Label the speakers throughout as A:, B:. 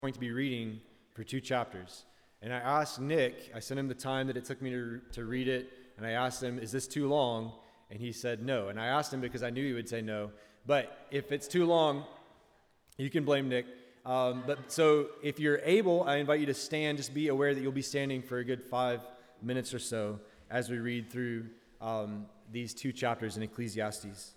A: going to be reading for 2 chapters. And I asked Nick, I sent him the time that it took me to read it, and I asked him, is this too long? And he said no. And I asked him because I knew he would say no. But if it's too long, you can blame Nick. So if you're able, I invite you to stand. Just be aware that you'll be standing for a good 5 minutes or so as we read through these 2 chapters in Ecclesiastes.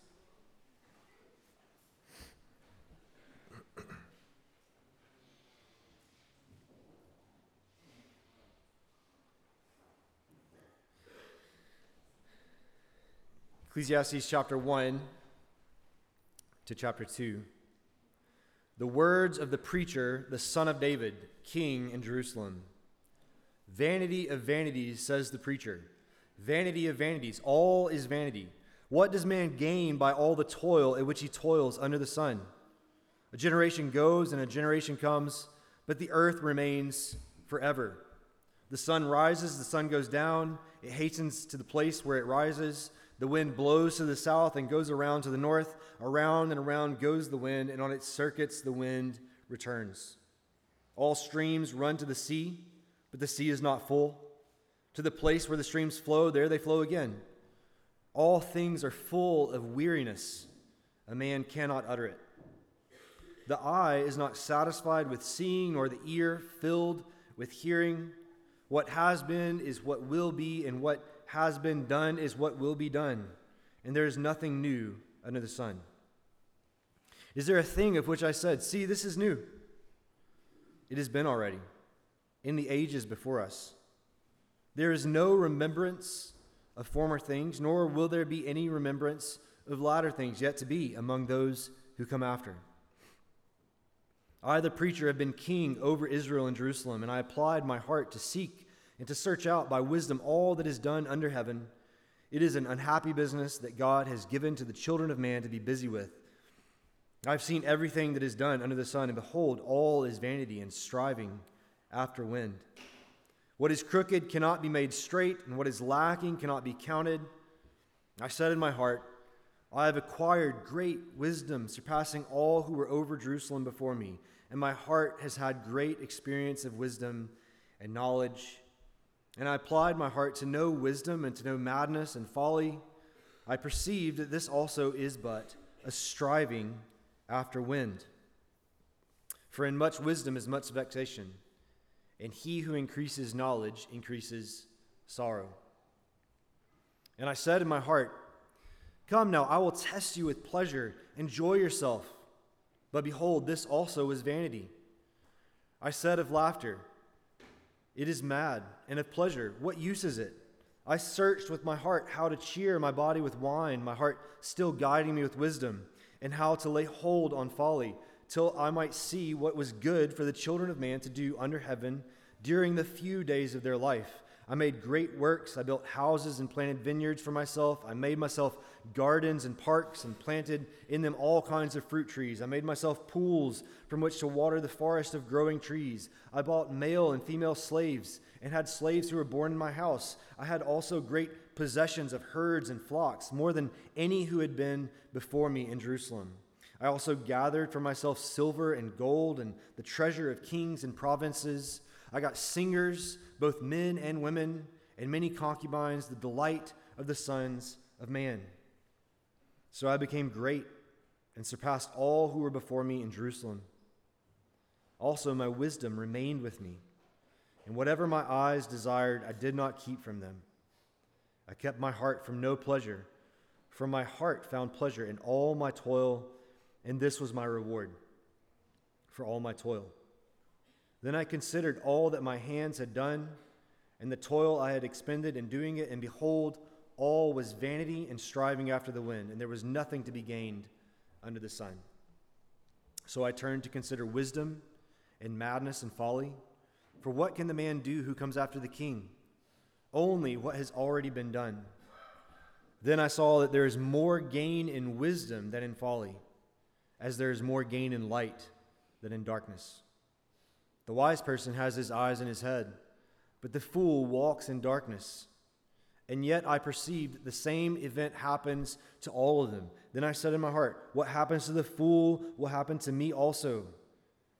A: Ecclesiastes chapter 1 to chapter 2. The words of the preacher, the son of David, king in Jerusalem. Vanity of vanities, says the preacher. Vanity of vanities, all is vanity. What does man gain by all the toil at which he toils under the sun? A generation goes and a generation comes, but the earth remains forever. The sun rises, the sun goes down. It hastens to the place where it rises. The wind blows to the south and goes around to the north. Around and around goes the wind, and on its circuits the wind returns. All streams run to the sea, but the sea is not full. To the place where the streams flow, there they flow again. All things are full of weariness. A man cannot utter it. The eye is not satisfied with seeing, nor the ear filled with hearing. What has been is what will be, and what has been done is what will be done, and there is nothing new under the sun. Is there a thing of which I said, see, this is new? It has been already, in the ages before us. There is no remembrance of former things, nor will there be any remembrance of latter things yet to be among those who come after. I, the preacher, have been king over Israel and Jerusalem, and I applied my heart to seek and to search out by wisdom all that is done under heaven. It is an unhappy business that God has given to the children of man to be busy with. I've seen everything that is done under the sun, and behold, all is vanity and striving after wind. What is crooked cannot be made straight, and what is lacking cannot be counted. I said in my heart, I have acquired great wisdom, surpassing all who were over Jerusalem before me, and my heart has had great experience of wisdom and knowledge. And I applied my heart to know wisdom and to know madness and folly. I perceived that this also is but a striving after wind. For in much wisdom is much vexation, and he who increases knowledge increases sorrow. And I said in my heart, come now, I will test you with pleasure. Enjoy yourself. But behold, this also is vanity. I said of laughter, it is mad, and of pleasure, what use is it? I searched with my heart how to cheer my body with wine, my heart still guiding me with wisdom, and how to lay hold on folly, till I might see what was good for the children of man to do under heaven during the few days of their life. I made great works. I built houses and planted vineyards for myself. I made myself gardens and parks and planted in them all kinds of fruit trees. I made myself pools from which to water the forest of growing trees. I bought male and female slaves and had slaves who were born in my house. I had also great possessions of herds and flocks, more than any who had been before me in Jerusalem. I also gathered for myself silver and gold and the treasure of kings and provinces. I got singers, both men and women, and many concubines, the delight of the sons of man. So I became great and surpassed all who were before me in Jerusalem. Also my wisdom remained with me, and whatever my eyes desired, I did not keep from them. I kept my heart from no pleasure, for my heart found pleasure in all my toil, and this was my reward for all my toil. Then I considered all that my hands had done, and the toil I had expended in doing it, and behold, all was vanity and striving after the wind, and there was nothing to be gained under the sun. So I turned to consider wisdom and madness and folly. For what can the man do who comes after the king? Only what has already been done. Then I saw that there is more gain in wisdom than in folly, as there is more gain in light than in darkness. The wise person has his eyes in his head, but the fool walks in darkness. And yet I perceived the same event happens to all of them. Then I said in my heart, what happens to the fool will happen to me also.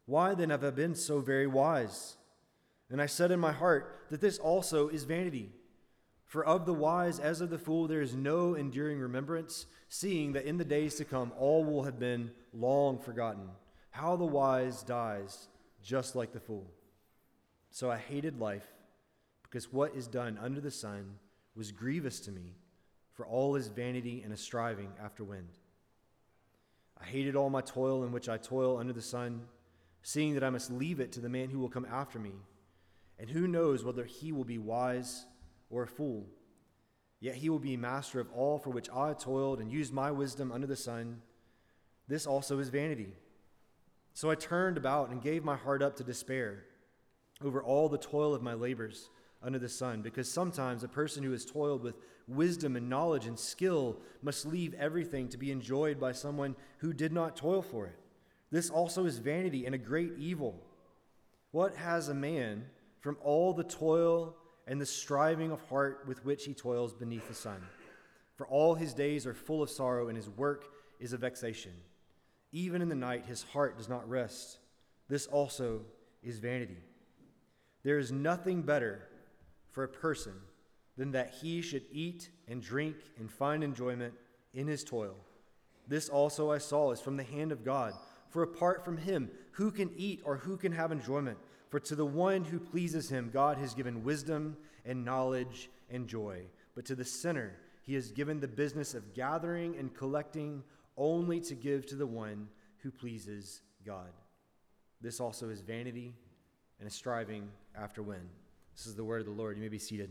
A: Why then have I been so very wise? And I said in my heart that this also is vanity. For of the wise as of the fool there is no enduring remembrance, seeing that in the days to come all will have been long forgotten. How the wise dies just like the fool. So I hated life, because what is done under the sun was grievous to me, for all is vanity and a striving after wind. I hated all my toil in which I toil under the sun, seeing that I must leave it to the man who will come after me. And who knows whether he will be wise or a fool? Yet he will be master of all for which I toiled and used my wisdom under the sun. This also is vanity. So I turned about and gave my heart up to despair over all the toil of my labors under the sun, because sometimes a person who has toiled with wisdom and knowledge and skill must leave everything to be enjoyed by someone who did not toil for it. This also is vanity and a great evil. What has a man from all the toil and the striving of heart with which he toils beneath the sun? For all his days are full of sorrow, and his work is a vexation. Even in the night his heart does not rest. This also is vanity. There is nothing better for a person than that he should eat and drink and find enjoyment in his toil. This also I saw is from the hand of God. For apart from him, who can eat or who can have enjoyment? For to the one who pleases him, God has given wisdom and knowledge and joy. But to the sinner, he has given the business of gathering and collecting only to give to the one who pleases God. This also is vanity and a striving after wind. This is the word of the Lord. You may be seated.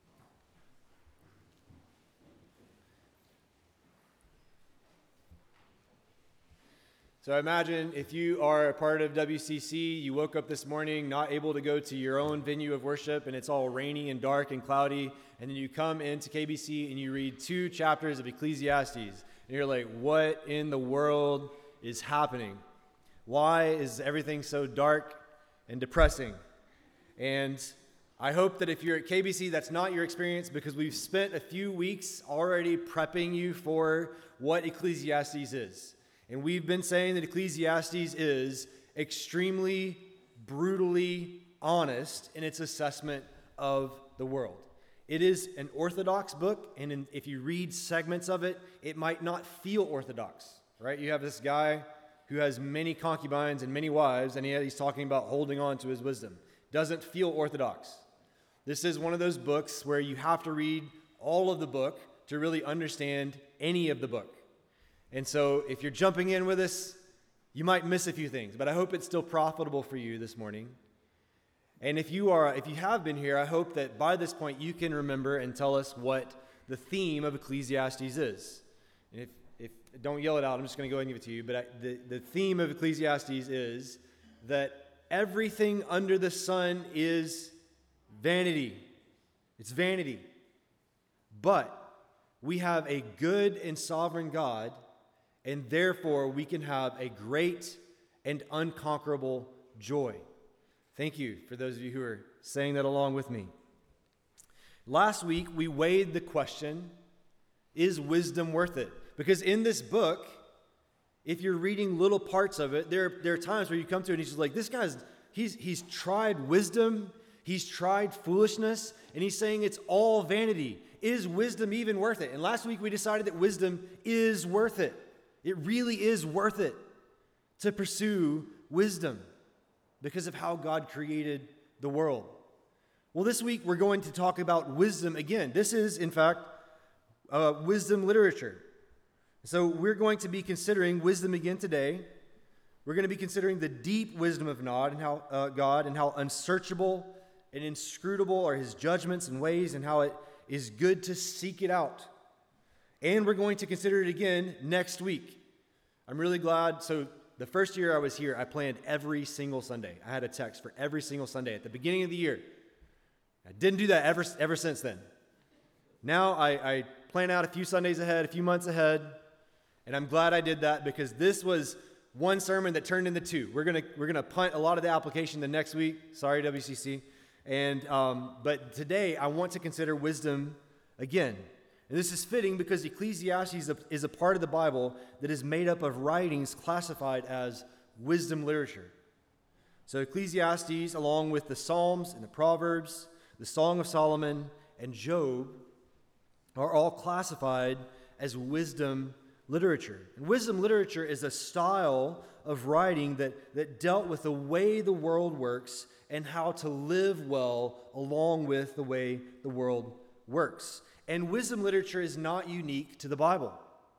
A: So I imagine if you are a part of WCC, you woke up this morning not able to go to your own venue of worship, and it's all rainy and dark and cloudy, and then you come into KBC and you read 2 chapters of Ecclesiastes, and you're like, what in the world is happening? Why is everything so dark and depressing? And I hope that if you're at KBC, that's not your experience, because we've spent a few weeks already prepping you for what Ecclesiastes is. And we've been saying that Ecclesiastes is extremely, brutally honest in its assessment of the world. It is an orthodox book, and if you read segments of it, it might not feel orthodox, right? You have this guy who has many concubines and many wives, and he's talking about holding on to his wisdom. Doesn't feel orthodox. This is one of those books where you have to read all of the book to really understand any of the book. And so if you're jumping in with us, you might miss a few things, but I hope it's still profitable for you this morning. And if you have been here, I hope that by this point you can remember and tell us what the theme of Ecclesiastes is. And if don't yell it out, I'm just going to go ahead and give it to you, but the theme of Ecclesiastes is that everything under the sun is vanity. It's vanity. But we have a good and sovereign God, and therefore we can have a great and unconquerable joy. Thank you for those of you who are saying that along with me. Last week we weighed the question, is wisdom worth it? Because in this book, if you're reading little parts of it, there are times where you come to it and he's just like, this guy's, he's tried wisdom, he's tried foolishness, and he's saying it's all vanity. Is wisdom even worth it? And last week we decided that wisdom is worth it. It really is worth it to pursue wisdom because of how God created the world. Well, this week we're going to talk about wisdom again. This is, in fact, wisdom literature. So we're going to be considering wisdom again today. We're going to be considering the deep wisdom of God and how unsearchable and inscrutable are his judgments and ways, and how it is good to seek it out. And we're going to consider it again next week. I'm really glad. So the first year I was here, I planned every single Sunday. I had a text for every single Sunday at the beginning of the year. I didn't do that ever since then. Now I plan out a few Sundays ahead, a few months ahead, and I'm glad I did that, because this was one sermon that turned into 2. We're gonna punt a lot of the application the next week. Sorry, WCC. And but today I want to consider wisdom again. And this is fitting because Ecclesiastes is a part of the Bible that is made up of writings classified as wisdom literature. So Ecclesiastes, along with the Psalms and the Proverbs, the Song of Solomon, and Job, are all classified as wisdom literature. And wisdom literature is a style of writing that dealt with the way the world works and how to live well along with the way the world works. And wisdom literature is not unique to the Bible.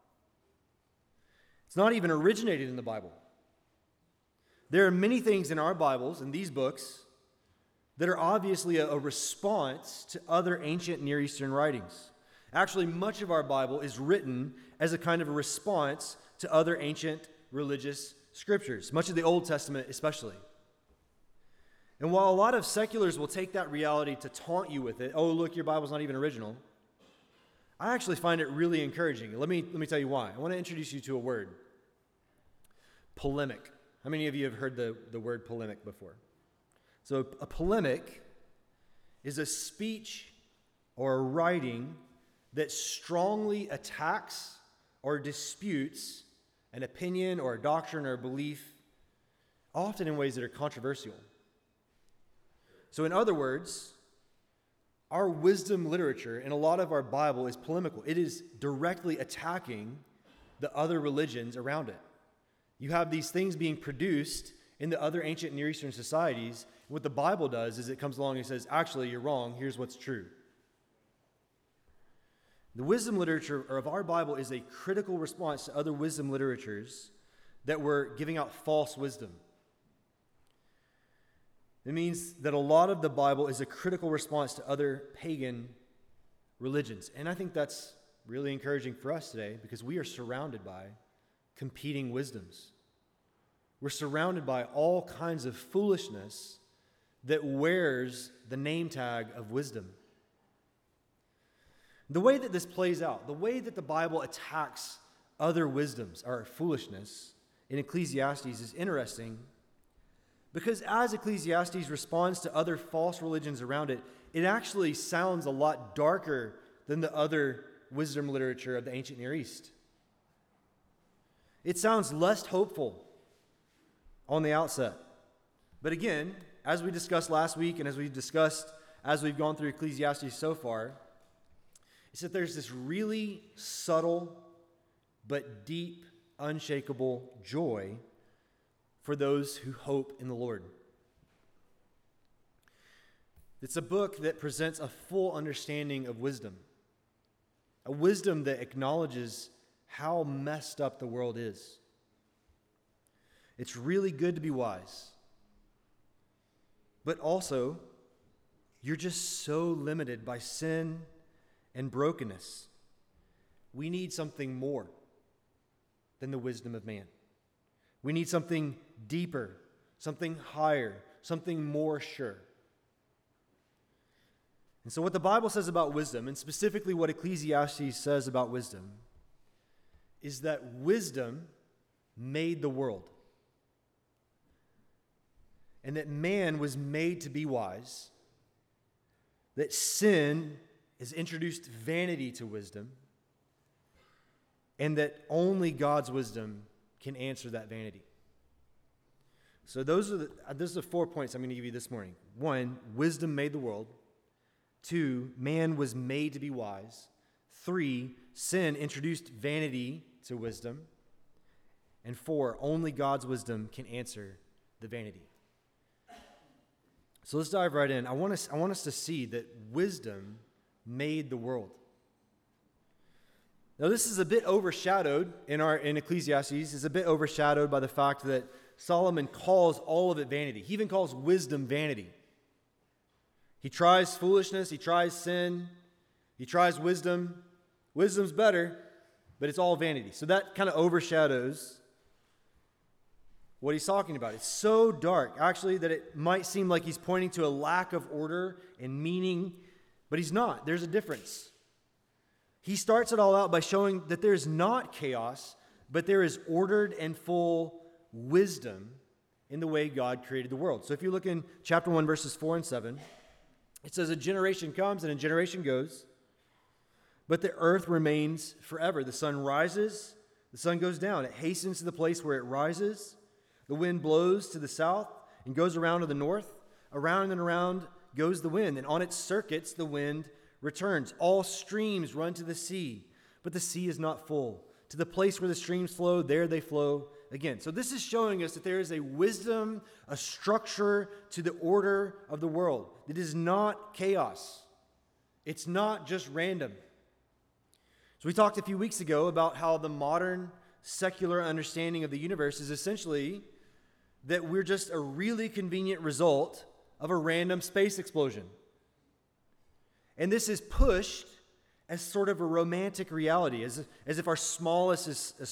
A: It's not even originated in the Bible. There are many things in our Bibles, in these books, that are obviously a response to other ancient Near Eastern writings. Actually, much of our Bible is written as a kind of a response to other ancient religious scriptures, much of the Old Testament especially. And while a lot of seculars will take that reality to taunt you with it, oh, look, your Bible's not even original, I actually find it really encouraging. Let me tell you why. I want to introduce you to a word. Polemic. How many of you have heard the word polemic before? So a polemic is a speech or a writing that strongly attacks or disputes an opinion or a doctrine or a belief, often in ways that are controversial. So in other words, our wisdom literature and a lot of our Bible is polemical. It is directly attacking the other religions around it. You have these things being produced in the other ancient Near Eastern societies. What the Bible does is it comes along and says, actually, you're wrong. Here's what's true. The wisdom literature of our Bible is a critical response to other wisdom literatures that were giving out false wisdom. It means that a lot of the Bible is a critical response to other pagan religions. And I think that's really encouraging for us today because we are surrounded by competing wisdoms. We're surrounded by all kinds of foolishness that wears the name tag of wisdom. The way that this plays out, the way that the Bible attacks other wisdoms or foolishness in Ecclesiastes is interesting because as Ecclesiastes responds to other false religions around it, it actually sounds a lot darker than the other wisdom literature of the ancient Near East. It sounds less hopeful on the outset. But again, as we discussed last week and as we've gone through Ecclesiastes so far, is that there's this really subtle but deep, unshakable joy for those who hope in the Lord. It's a book that presents a full understanding of wisdom, a wisdom that acknowledges how messed up the world is. It's really good to be wise, but also you're just so limited by sin and brokenness. We need something more than the wisdom of man. We need something deeper, something higher, something more sure. And so what the Bible says about wisdom, and specifically what Ecclesiastes says about wisdom, is that wisdom made the world. And that man was made to be wise. That sin has introduced vanity to wisdom. And that only God's wisdom can answer that vanity. So those are the 4 points I'm going to give you this morning. 1, wisdom made the world. 2, man was made to be wise. 3, sin introduced vanity to wisdom. And 4, only God's wisdom can answer the vanity. So let's dive right in. I want us to see that wisdom made the world. Now this is a bit overshadowed in Ecclesiastes. It's a bit overshadowed by the fact that Solomon calls all of it vanity. He even calls wisdom vanity. He tries foolishness, he tries sin, he tries wisdom. Wisdom's better, but it's all vanity. So that kind of overshadows what he's talking about. It's so dark, actually, that it might seem like he's pointing to a lack of order and meaning, but he's not. There's a difference. He starts it all out by showing that there's not chaos, but there is ordered and full wisdom in the way God created the world. So if you look in chapter 1, verses 4 and 7, it says, a generation comes and a generation goes, but the earth remains forever. The sun rises, the sun goes down. It hastens to the place where it rises. The wind blows to the south, and and goes around to the north. Around and around goes the wind, and on its circuits the wind returns. All streams run to the sea, but the sea is not full. To the place where the streams flow, there they flow again. So this is showing us that there is a wisdom, a structure to the order of the world. It is not chaos. It's not just random. So we talked a few weeks ago about how the modern secular understanding of the universe is essentially that we're just a really convenient result of a random space explosion. And this is pushed as sort of a romantic reality, as if our smallness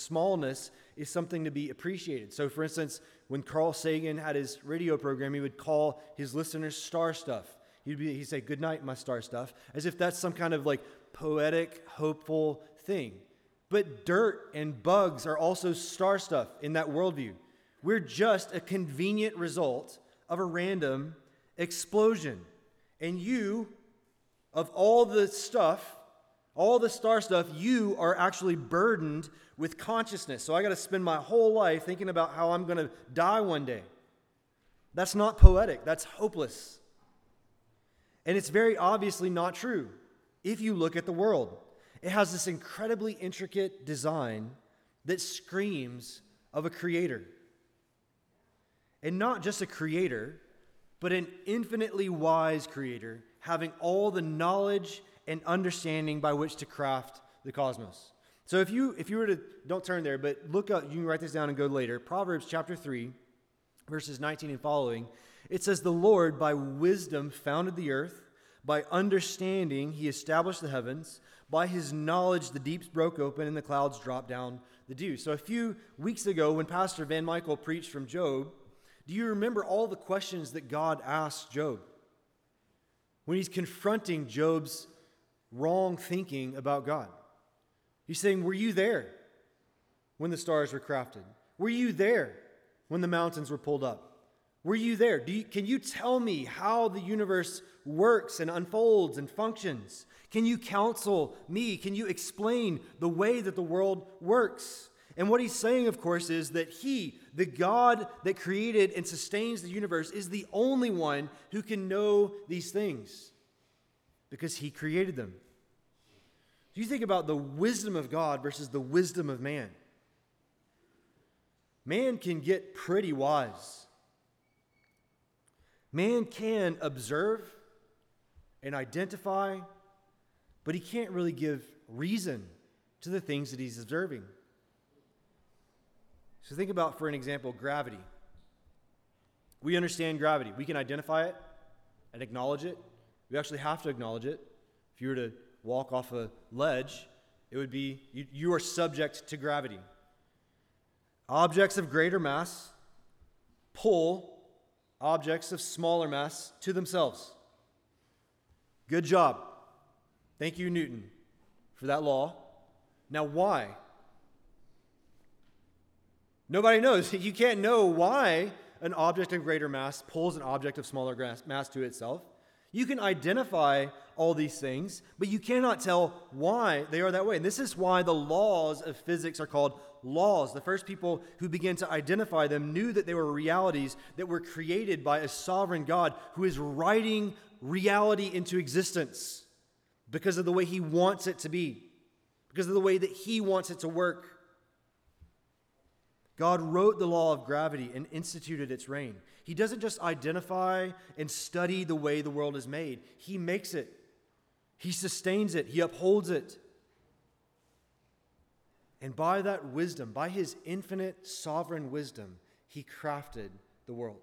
A: is something to be appreciated. So, for instance, when Carl Sagan had his radio program, he would call his listeners star stuff. He'd say, "Good night, my star stuff," as if that's some kind of like poetic, hopeful thing. But dirt and bugs are also star stuff in that worldview. We're just a convenient result of a random explosion. And you, of all the stuff, all the star stuff, you are actually burdened with consciousness. So I got to spend my whole life thinking about how I'm going to die one day. That's not poetic. That's hopeless. And it's very obviously not true if you look at the world. It has this incredibly intricate design that screams of a creator. And not just a creator, but an infinitely wise creator, having all the knowledge and understanding by which to craft the cosmos. So if you were to, don't turn there, but look up, you can write this down and go later. Proverbs chapter 3, verses 19 and following. It says, "The Lord by wisdom founded the earth. By understanding he established the heavens. By his knowledge the deeps broke open and the clouds dropped down the dew." So a few weeks ago when Pastor Van Michael preached from Job, do you remember all the questions that God asked Job? When he's confronting Job's wrong thinking about God. He's saying, were you there when the stars were crafted? Were you there when the mountains were pulled up? Were you there? Can you tell me how the universe works and unfolds and functions? Can you counsel me? Can you explain the way that the world works? And what he's saying, of course, is that he, the God that created and sustains the universe, is the only one who can know these things because he created them. Do you think about the wisdom of God versus the wisdom of man? Man can get pretty wise. Man can observe and identify, but he can't really give reason to the things that he's observing. So think about, for an example, gravity. We understand gravity. We can identify it and acknowledge it. We actually have to acknowledge it. If you were to walk off a ledge, it would be, you are subject to gravity. Objects of greater mass pull objects of smaller mass to themselves. Good job. Thank you, Newton, for that law. Now, why? Nobody knows. You can't know why an object of greater mass pulls an object of smaller mass to itself. You can identify all these things, but you cannot tell why they are that way. And this is why the laws of physics are called laws. The first people who began to identify them knew that they were realities that were created by a sovereign God who is writing reality into existence because of the way he wants it to be, because of the way that he wants it to work. God wrote the law of gravity and instituted its reign. He doesn't just identify and study the way the world is made. He makes it. He sustains it. He upholds it. And by that wisdom, by his infinite sovereign wisdom, he crafted the world.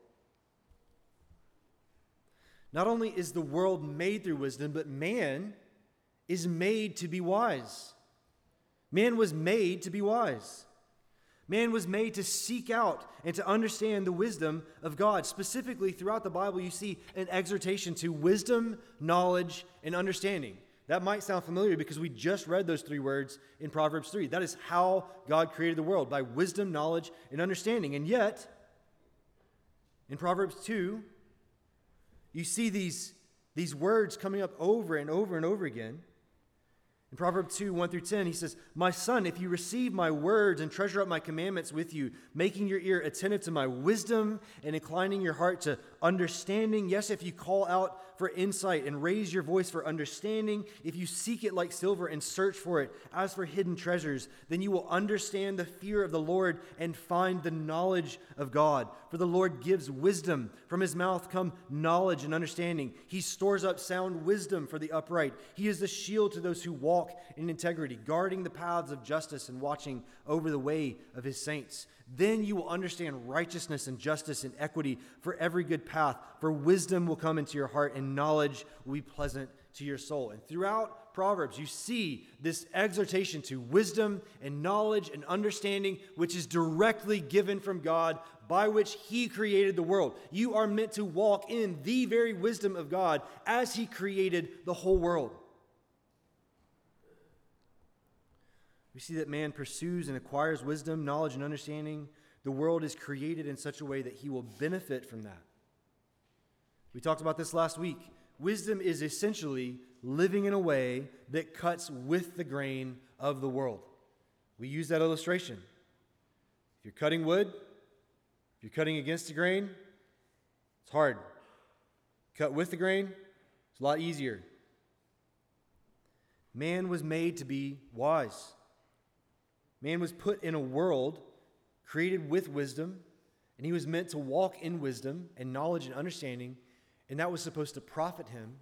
A: Not only is the world made through wisdom, but man is made to be wise. Man was made to be wise. Man was made to seek out and to understand the wisdom of God. Specifically, throughout the Bible, you see an exhortation to wisdom, knowledge, and understanding. That might sound familiar because we just read those three words in Proverbs 3. That is how God created the world, by wisdom, knowledge, and understanding. And yet, in Proverbs 2, you see these words coming up over and over and over again. In Proverbs 2, 1 through 10, he says, "My son, if you receive my words and treasure up my commandments with you, making your ear attentive to my wisdom and inclining your heart to understanding, yes, if you call out for insight and raise your voice for understanding, if you seek it like silver and search for it as for hidden treasures, then you will understand the fear of the Lord and find the knowledge of God. For the Lord gives wisdom. From his mouth come knowledge and understanding. He stores up sound wisdom for the upright. He is the shield to those who walk in integrity, guarding the paths of justice and watching over the way of his saints. Then you will understand righteousness and justice and equity for every good path, for wisdom will come into your heart and knowledge will be pleasant to your soul." And throughout Proverbs, you see this exhortation to wisdom and knowledge and understanding, which is directly given from God, by which he created the world. You are meant to walk in the very wisdom of God as he created the whole world. We see that man pursues and acquires wisdom, knowledge, and understanding. The world is created in such a way that he will benefit from that. We talked about this last week. Wisdom is essentially living in a way that cuts with the grain of the world. We use that illustration. If you're cutting wood, if you're cutting against the grain, it's hard. Cut with the grain, it's a lot easier. Man was made to be wise. Man was put in a world created with wisdom, and he was meant to walk in wisdom and knowledge and understanding, and that was supposed to profit him.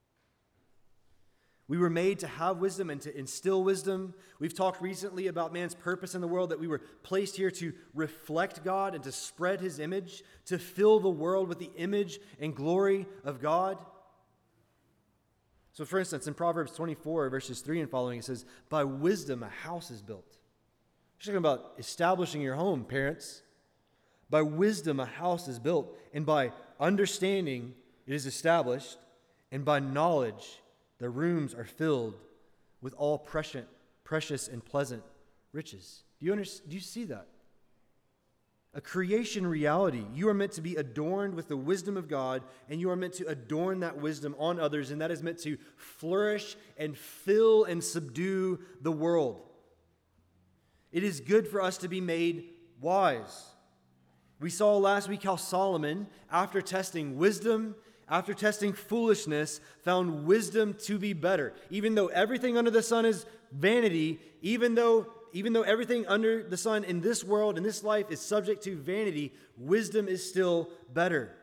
A: We were made to have wisdom and to instill wisdom. We've talked recently about man's purpose in the world, that we were placed here to reflect God and to spread his image, to fill the world with the image and glory of God. So, for instance, in Proverbs 24, verses 3 and following, it says, "By wisdom a house is built." She's talking about establishing your home, parents. By wisdom a house is built, and by understanding it is established, and by knowledge the rooms are filled with all precious and pleasant riches. Do you see that? A creation reality. You are meant to be adorned with the wisdom of God, and you are meant to adorn that wisdom on others, and that is meant to flourish and fill and subdue the world. It is good for us to be made wise. We saw last week how Solomon, after testing wisdom, after testing foolishness, found wisdom to be better. Even though everything under the sun is vanity, even though everything under the sun in this world, in this life, is subject to vanity, wisdom is still better.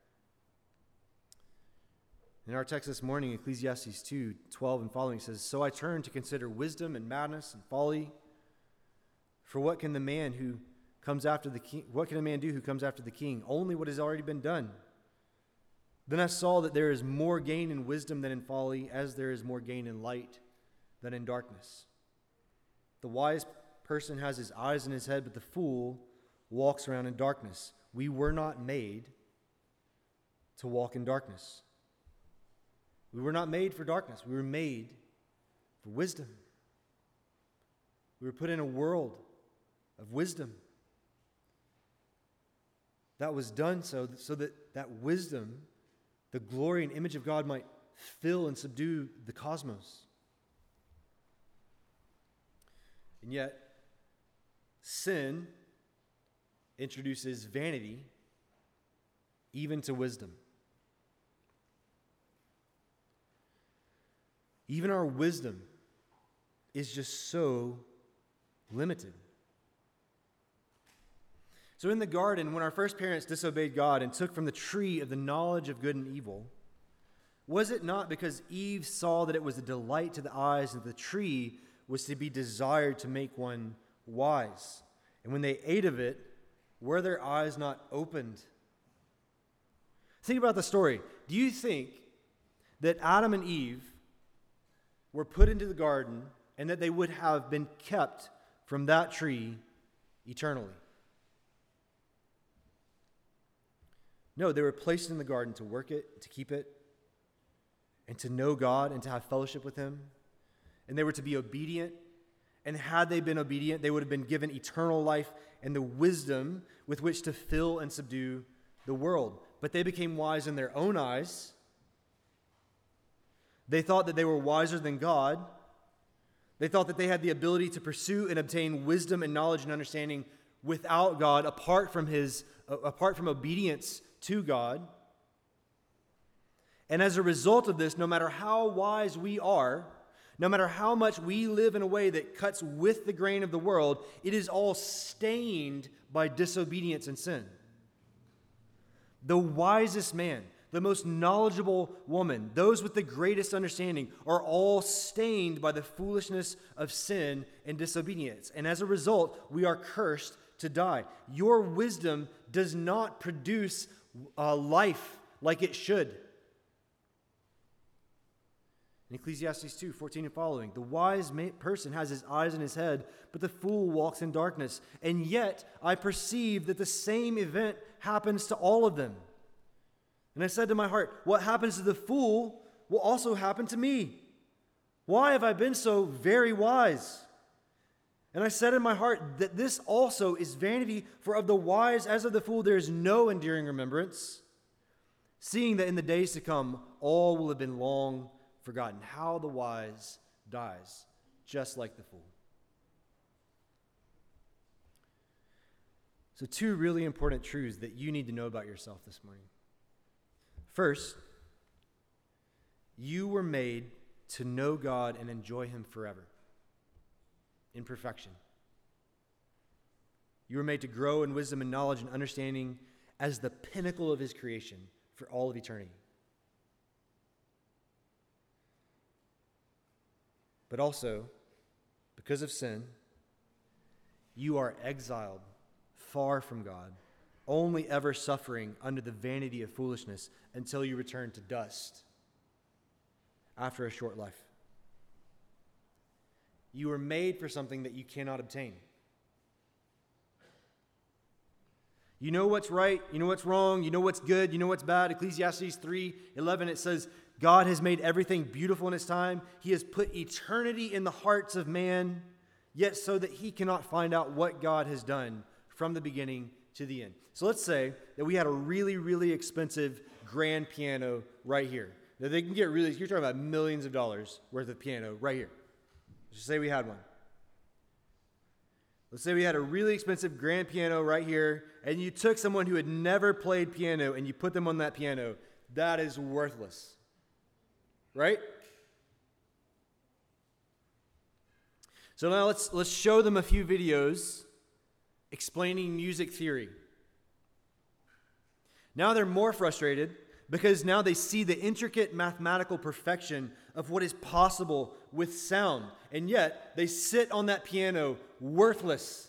A: In our text this morning, Ecclesiastes 2:12 and following says, "So I turned to consider wisdom and madness and folly. For what can a man do who comes after the king? Only what has already been done. Then I saw that there is more gain in wisdom than in folly, as there is more gain in light than in darkness. The wise person has his eyes in his head, but the fool walks around in darkness." We were not made to walk in darkness. We were not made for darkness. We were made for wisdom. We were put in a world of wisdom. That was done so that wisdom, the glory and image of God, might fill and subdue the cosmos. And yet, sin introduces vanity even to wisdom. Even our wisdom is just so limited. So in the garden, when our first parents disobeyed God and took from the tree of the knowledge of good and evil, was it not because Eve saw that it was a delight to the eyes and the tree was to be desired to make one wise? And when they ate of it, were their eyes not opened? Think about the story. Do you think that Adam and Eve were put into the garden and that they would have been kept from that tree eternally? No, they were placed in the garden to work it, to keep it, and to know God and to have fellowship with Him. And they were to be obedient. And had they been obedient, they would have been given eternal life and the wisdom with which to fill and subdue the world. But they became wise in their own eyes. They thought that they were wiser than God. They thought that they had the ability to pursue and obtain wisdom and knowledge and understanding without God, apart from obedience to God. And as a result of this, no matter how wise we are, no matter how much we live in a way that cuts with the grain of the world, it is all stained by disobedience and sin. The wisest man, the most knowledgeable woman, those with the greatest understanding are all stained by the foolishness of sin and disobedience. And as a result, we are cursed to die. Your wisdom does not produce life like it should. In Ecclesiastes 2:14 and following, the wise person has his eyes in his head, but the fool walks in darkness. And yet I perceive that the same event happens to all of them. And I said to my heart, what happens to the fool will also happen to me. Why have I been so very wise? And I said in my heart that this also is vanity, for of the wise as of the fool there is no enduring remembrance, seeing that in the days to come all will have been long forgotten. How the wise dies, just like the fool. So 2 really important truths that you need to know about yourself this morning. First, you were made to know God and enjoy Him forever, in perfection. You were made to grow in wisdom and knowledge and understanding as the pinnacle of His creation for all of eternity. But also, because of sin, you are exiled far from God, only ever suffering under the vanity of foolishness until you return to dust after a short life. You were made for something that you cannot obtain. You know what's right, you know what's wrong, you know what's good, you know what's bad. Ecclesiastes 3:11, it says, God has made everything beautiful in His time. He has put eternity in the hearts of man, yet so that he cannot find out what God has done from the beginning to the end. So let's say that we had a really, really expensive grand piano right here. Now they can get really, you're talking about millions of dollars worth of piano right here. Let's just say we had one. Let's say we had a really expensive grand piano right here, and you took someone who had never played piano and you put them on that piano. That is worthless. Right? So now let's show them a few videos explaining music theory. Now they're more frustrated because now they see the intricate mathematical perfection of what is possible with sound, and yet they sit on that piano worthless.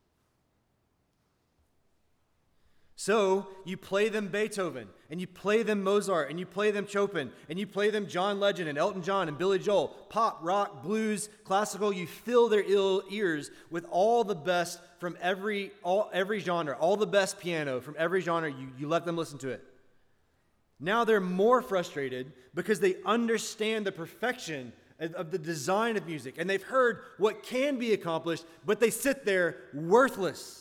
A: So you play them Beethoven, and you play them Mozart, and you play them Chopin, and you play them John Legend and Elton John and Billy Joel, pop, rock, blues, classical. You fill their ears with all the best from every genre, all the best piano from every genre. You let them listen to it. Now they're more frustrated because they understand the perfection of the design of music, and they've heard what can be accomplished, but they sit there worthless.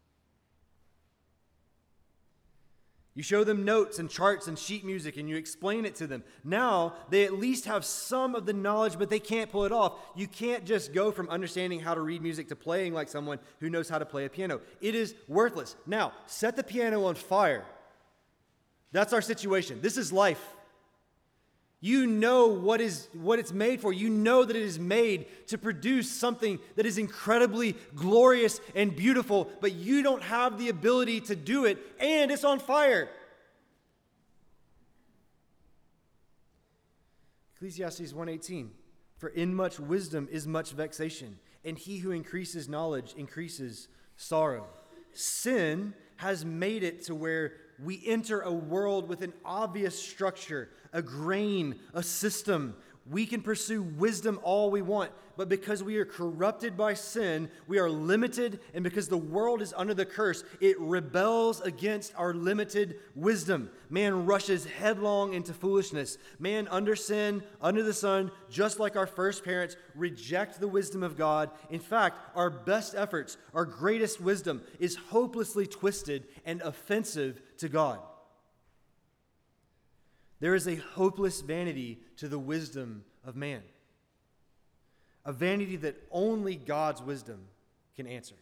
A: You show them notes and charts and sheet music and you explain it to them. Now they at least have some of the knowledge, but they can't pull it off. You can't just go from understanding how to read music to playing like someone who knows how to play a piano. It is worthless. Now, set the piano on fire. That's our situation. This is life. You know what it's made for. You know that it is made to produce something that is incredibly glorious and beautiful, but you don't have the ability to do it, and it's on fire. Ecclesiastes 1:18, for in much wisdom is much vexation, and he who increases knowledge increases sorrow. Sin has made it to where we enter a world with an obvious structure, a grain, a system. We can pursue wisdom all we want, but because we are corrupted by sin, we are limited, and because the world is under the curse, it rebels against our limited wisdom. Man rushes headlong into foolishness. Man under sin, under the sun, just like our first parents, reject the wisdom of God. In fact, our best efforts, our greatest wisdom is hopelessly twisted and offensive to God. There is a hopeless vanity to the wisdom of man. a vanity that only God's wisdom can answer.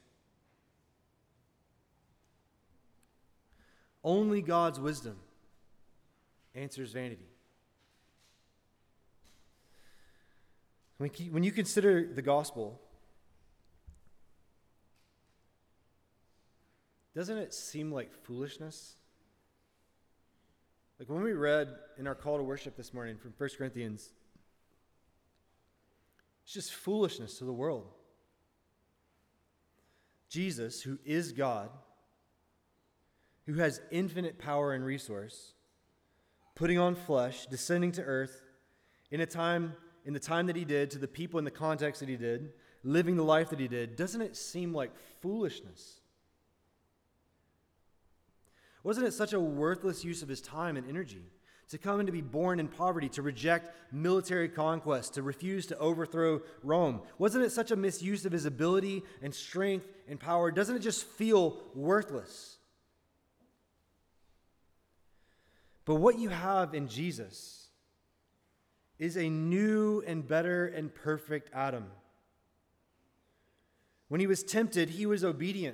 A: Only God's wisdom answers vanity. When you consider the gospel, doesn't it seem like foolishness? Like when we read in our call to worship this morning from 1 Corinthians, it's just foolishness to the world. Jesus, who is God, who has infinite power and resource, putting on flesh, descending to earth in the time that he did, to the people in the context that he did, living the life that he did, doesn't it seem like foolishness? Wasn't it such a worthless use of his time and energy to come and to be born in poverty, to reject military conquest, to refuse to overthrow Rome? Wasn't it such a misuse of his ability and strength and power? Doesn't it just feel worthless? But what you have in Jesus is a new and better and perfect Adam. When he was tempted, he was obedient.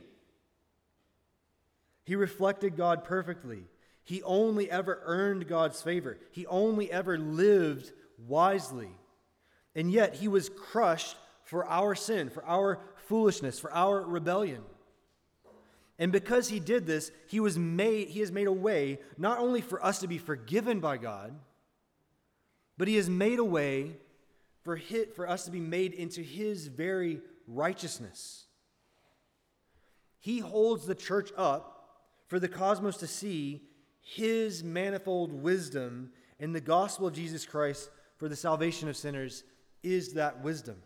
A: He reflected God perfectly. He only ever earned God's favor. He only ever lived wisely. And yet he was crushed for our sin, for our foolishness, for our rebellion. And because he did this, he has made a way not only for us to be forgiven by God, but he has made a way for us to be made into his very righteousness. He holds the church up for the cosmos to see his manifold wisdom, and the gospel of Jesus Christ for the salvation of sinners is that wisdom.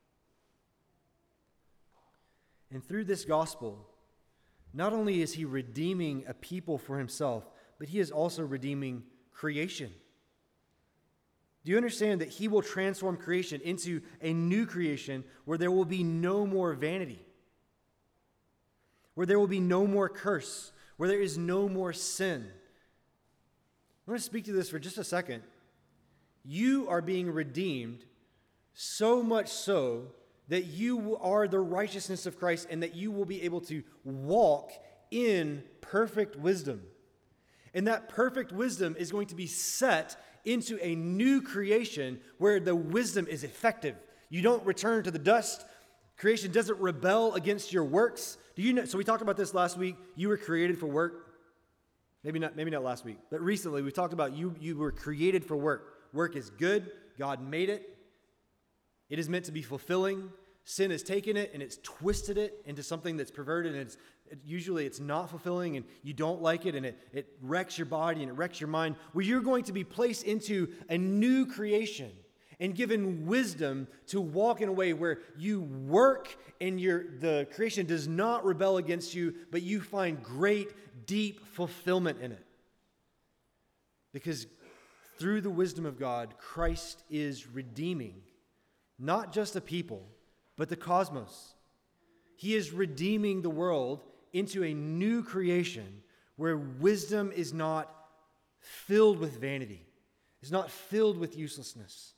A: And through this gospel, not only is he redeeming a people for himself, but he is also redeeming creation. Do you understand that he will transform creation into a new creation where there will be no more vanity, where there will be no more curse, where there is no more sin? I want to speak to this for just a second. You are being redeemed so much so that you are the righteousness of Christ and that you will be able to walk in perfect wisdom. And that perfect wisdom is going to be set into a new creation where the wisdom is effective. You don't return to the dust. Creation doesn't rebel against your works. Do you know? So we talked about this last week. You were created for work. Maybe not last week, but recently we talked about you were created for work. Work is good. God made it. It is meant to be fulfilling. Sin has taken it and it's twisted it into something that's perverted, and usually it's not fulfilling and you don't like it, and it wrecks your body and it wrecks your mind. Well, you're going to be placed into a new creation and given wisdom to walk in a way where you work and the creation does not rebel against you, but you find great, deep fulfillment in it. Because through the wisdom of God, Christ is redeeming not just a people, but the cosmos. He is redeeming the world into a new creation where wisdom is not filled with vanity, is not filled with uselessness.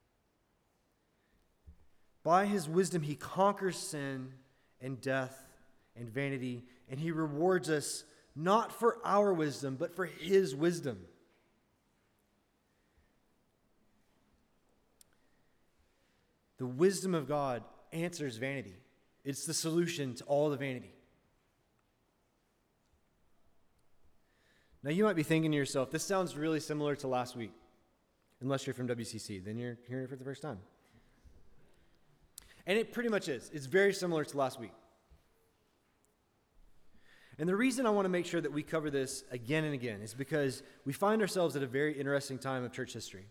A: By his wisdom, he conquers sin and death and vanity, and he rewards us not for our wisdom, but for his wisdom. The wisdom of God answers vanity. It's the solution to all the vanity. Now, you might be thinking to yourself, this sounds really similar to last week. Unless you're from WCC, then you're hearing it for the first time. And it pretty much is. It's very similar to last week. And the reason I want to make sure that we cover this again and again is because we find ourselves at a very interesting time of church history.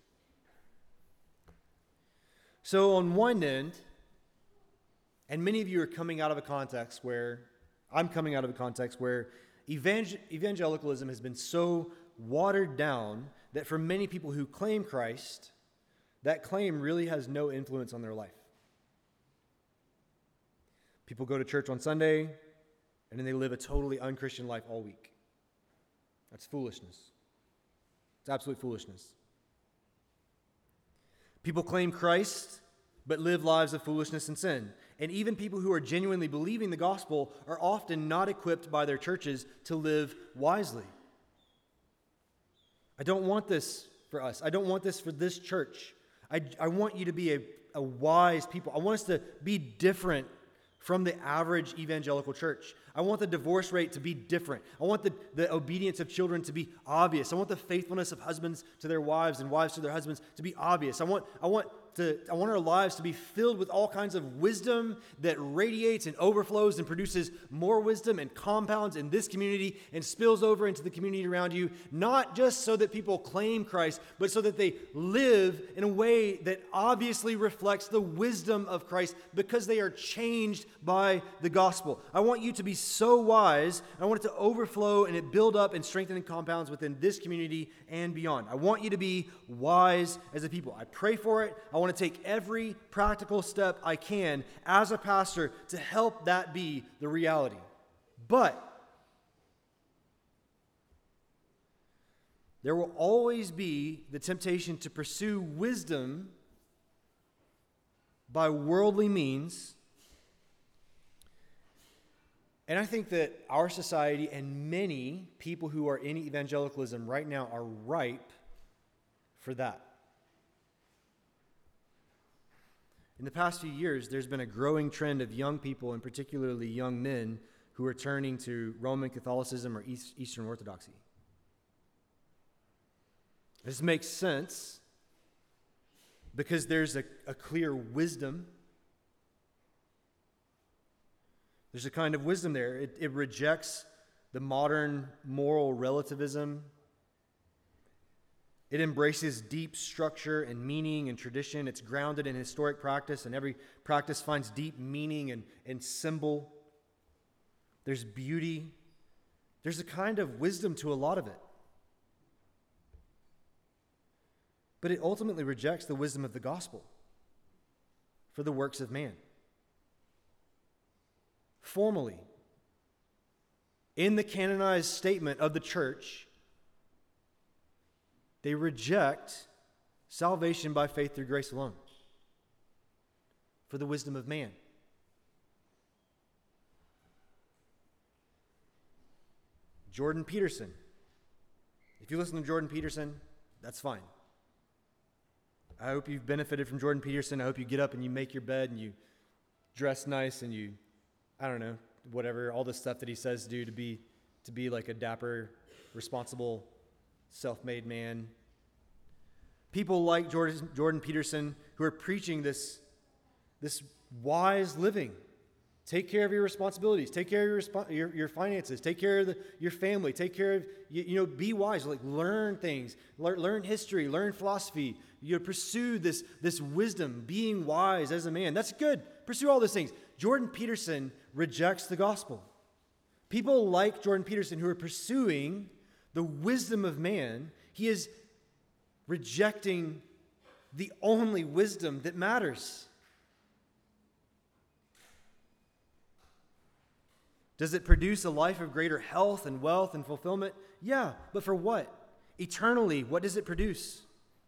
A: So on one end, and many of you are coming out of a context where, I'm coming out of a context where evangelicalism has been so watered down that for many people who claim Christ, that claim really has no influence on their life. People go to church on Sunday, and then they live a totally unchristian life all week. That's foolishness. It's absolute foolishness. People claim Christ, but live lives of foolishness and sin. And even people who are genuinely believing the gospel are often not equipped by their churches to live wisely. I don't want this for us. I don't want this for this church. I want you to be a wise people. I want us to be different from the average evangelical church. I want the divorce rate to be different. I want the obedience of children to be obvious. I want the faithfulness of husbands to their wives and wives to their husbands to be obvious. I want our lives to be filled with all kinds of wisdom that radiates and overflows and produces more wisdom and compounds in this community and spills over into the community around you, not just so that people claim Christ, but so that they live in a way that obviously reflects the wisdom of Christ because they are changed by the gospel. I want you to be so wise. I want it to overflow and it build up and strengthen and compounds within this community and beyond. I want you to be wise as a people. I pray for it. I want to take every practical step I can as a pastor to help that be the reality. But there will always be the temptation to pursue wisdom by worldly means. And I think that our society and many people who are in evangelicalism right now are ripe for that. In the past few years, there's been a growing trend of young people, and particularly young men, who are turning to Roman Catholicism or Eastern Orthodoxy. This makes sense because there's a clear wisdom. There's a kind of wisdom there. It rejects the modern moral relativism. It embraces deep structure and meaning and tradition. It's grounded in historic practice, and every practice finds deep meaning and symbol. There's beauty. There's a kind of wisdom to a lot of it. But it ultimately rejects the wisdom of the gospel for the works of man. Formally, in the canonized statement of the church, they reject salvation by faith through grace alone for the wisdom of man. Jordan Peterson. If you listen to Jordan Peterson, that's fine. I hope you've benefited from Jordan Peterson. I hope you get up and you make your bed and you dress nice and you, I don't know, whatever, all the stuff that he says to do to be like a dapper, responsible, self-made man. People like Jordan Peterson who are preaching this wise living. Take care of your responsibilities. Take care of your finances. Take care of your family. Take care of, be wise. Like learn things. Learn history. Learn philosophy. Pursue this wisdom, being wise as a man. That's good. Pursue all those things. Jordan Peterson rejects the gospel. People like Jordan Peterson who are pursuing the wisdom of man, he is rejecting the only wisdom that matters. Does it produce a life of greater health and wealth and fulfillment? Yeah, but for what? Eternally, what does it produce?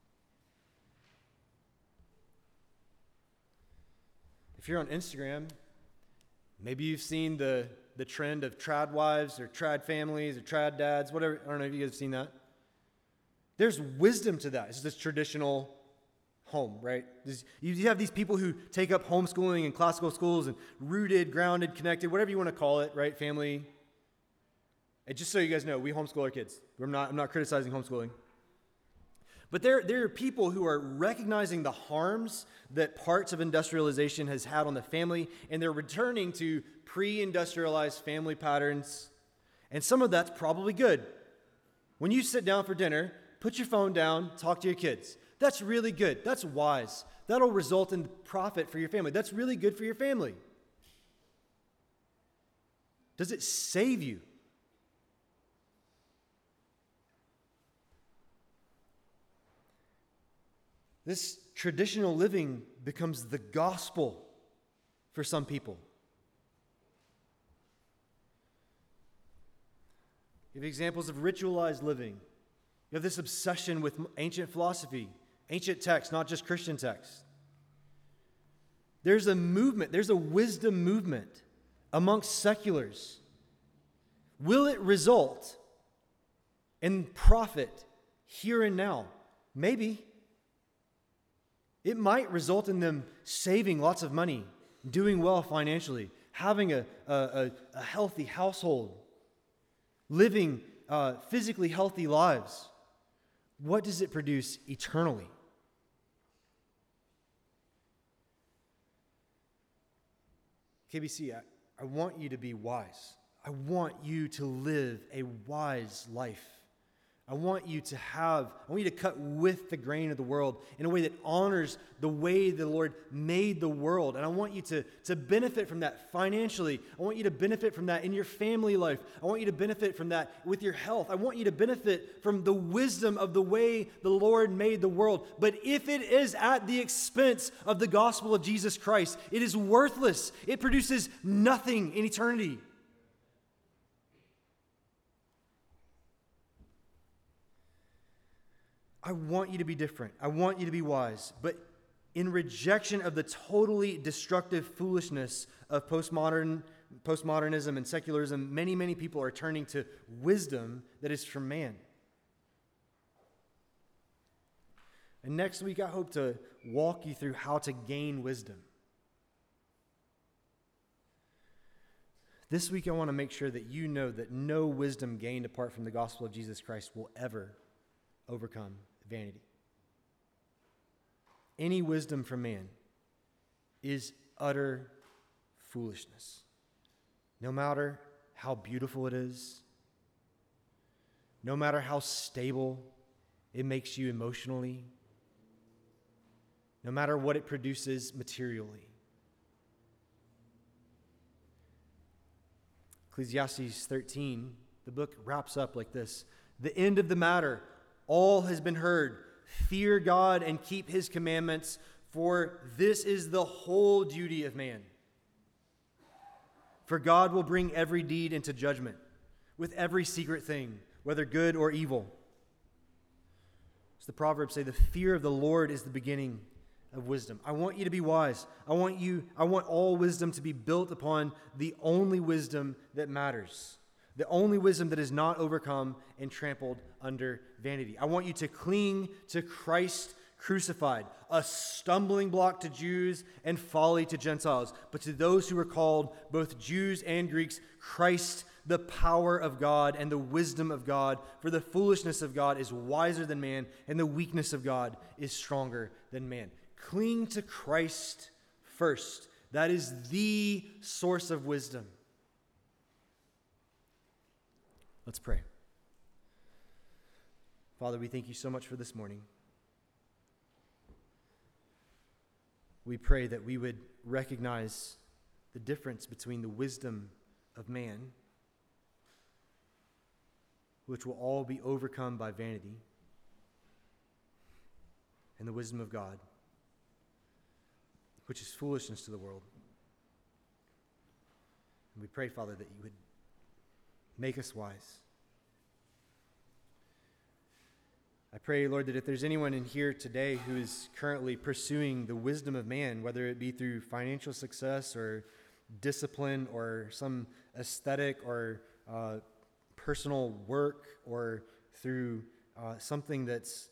A: If you're on Instagram, maybe you've seen the trend of trad wives or trad families or trad dads, whatever. I don't know if you guys have seen that. There's wisdom to that. It's this traditional home, right? You have these people who take up homeschooling in classical schools and rooted, grounded, connected, whatever you want to call it, right? Family. And just so you guys know, we homeschool our kids. I'm not criticizing homeschooling. But there are people who are recognizing the harms that parts of industrialization has had on the family, and they're returning to pre-industrialized family patterns. And some of that's probably good. When you sit down for dinner, put your phone down, talk to your kids. That's really good. That's wise. That'll result in profit for your family. That's really good for your family. Does it save you? This traditional living becomes the gospel for some people. You have examples of ritualized living. You have this obsession with ancient philosophy, ancient texts, not just Christian texts. There's a movement, there's a wisdom movement amongst seculars. Will it result in profit here and now? Maybe. It might result in them saving lots of money, doing well financially, having a healthy household, living physically healthy lives. What does it produce eternally? KBC, I want you to be wise. I want you to live a wise life. I want you to cut with the grain of the world in a way that honors the way the Lord made the world. And I want you to benefit from that financially. I want you to benefit from that in your family life. I want you to benefit from that with your health. I want you to benefit from the wisdom of the way the Lord made the world. But if it is at the expense of the gospel of Jesus Christ, it is worthless. It produces nothing in eternity. I want you to be different. I want you to be wise. But in rejection of the totally destructive foolishness of postmodernism and secularism, many, many people are turning to wisdom that is from man. And next week, I hope to walk you through how to gain wisdom. This week, I want to make sure that you know that no wisdom gained apart from the gospel of Jesus Christ will ever overcome vanity. Any wisdom from man is utter foolishness. No matter how beautiful it is, no matter how stable it makes you emotionally, no matter what it produces materially. Ecclesiastes 13, the book wraps up like this. The end of the matter, all has been heard. Fear God and keep his commandments, for this is the whole duty of man. For God will bring every deed into judgment, with every secret thing, whether good or evil. As the Proverbs say, the fear of the Lord is the beginning of wisdom. I want you to be wise. I want all wisdom to be built upon the only wisdom that matters. The only wisdom that is not overcome and trampled under vanity. I want you to cling to Christ crucified, a stumbling block to Jews and folly to Gentiles. But to those who are called, both Jews and Greeks, Christ, the power of God and the wisdom of God. For the foolishness of God is wiser than man, and the weakness of God is stronger than man. Cling to Christ first. That is the source of wisdom. Let's pray. Father, we thank you so much for this morning. We pray that we would recognize the difference between the wisdom of man, which will all be overcome by vanity, and the wisdom of God, which is foolishness to the world. And we pray, Father, that you would make us wise. I pray, Lord, that if there's anyone in here today who is currently pursuing the wisdom of man, whether it be through financial success or discipline or some aesthetic or personal work or through something that's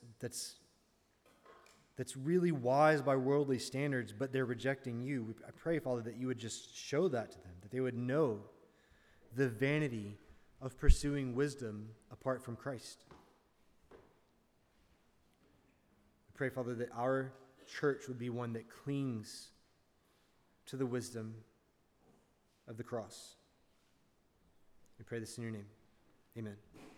A: really wise by worldly standards, but they're rejecting you, I pray, Father, that you would just show that to them, that they would know the vanity of pursuing wisdom apart from Christ. I pray, Father, that our church would be one that clings to the wisdom of the cross. We pray this in your name. Amen.